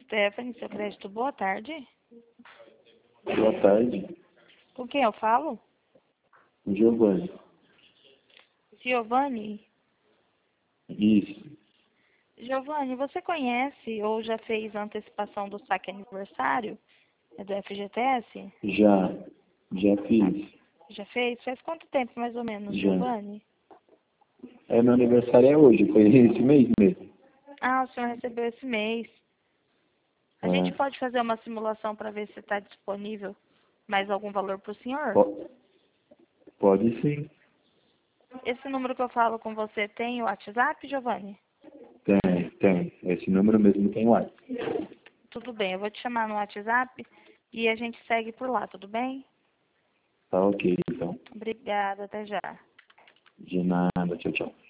Stephanie, seu crédito, boa tarde. Boa tarde, Com quem eu falo? Giovanni. Giovanni? Isso, Giovanni, você conhece ou já fez a antecipação do saque aniversário? É do FGTS? já fiz, Já fez? Faz quanto tempo mais ou menos, já. Giovanni? Meu aniversário é hoje, foi esse mês mesmo. Ah, o senhor recebeu esse mês. A gente Ah, pode fazer uma simulação para ver se está disponível mais algum valor para o senhor? pode sim, Esse número que eu falo com você tem o WhatsApp, Giovanni? tem. Esse número mesmo tem lá. Tudo bem, eu vou te chamar no WhatsApp e a gente segue por lá, tudo bem? Tá ok, então. Obrigada, até já. De nada, tchau, tchau.